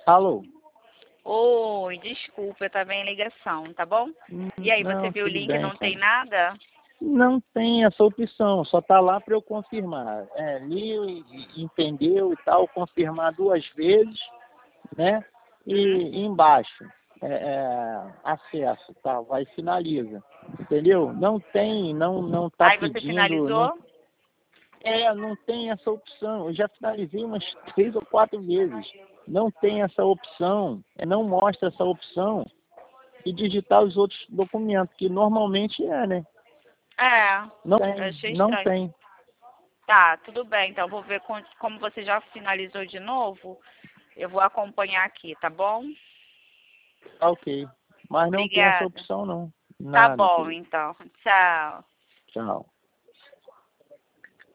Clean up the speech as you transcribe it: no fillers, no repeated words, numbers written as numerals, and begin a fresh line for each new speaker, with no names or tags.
Alô?
Oi, desculpa, eu estava em ligação, tá bom? E aí, você
Não,
viu o
tudo
link,
bem,
não tem
cara.
nada?
Não tem essa opção, só tá lá para eu confirmar. Li, entendeu e tal, confirmar 2 vezes, né?
Hum?
E embaixo, acesso, tá? Vai finaliza, entendeu? Não tem, não tá
Aí você
pedindo, não,
finalizou?
não tem essa opção. Eu já finalizei umas 3 ou 4 vezes. Não tem essa opção, não mostra essa opção e digitar os outros documentos, que normalmente né?
É,
Não
eu
tem,
achei
não
estranho.
tem.
Tá, tudo bem, então eu vou ver como você já finalizou de novo, eu vou acompanhar aqui, tá bom?
Tá ok. Mas não tem essa
Obrigada.
opção não.
Tá
Nada,
bom,
querido.
então. Tchau.
Tchau.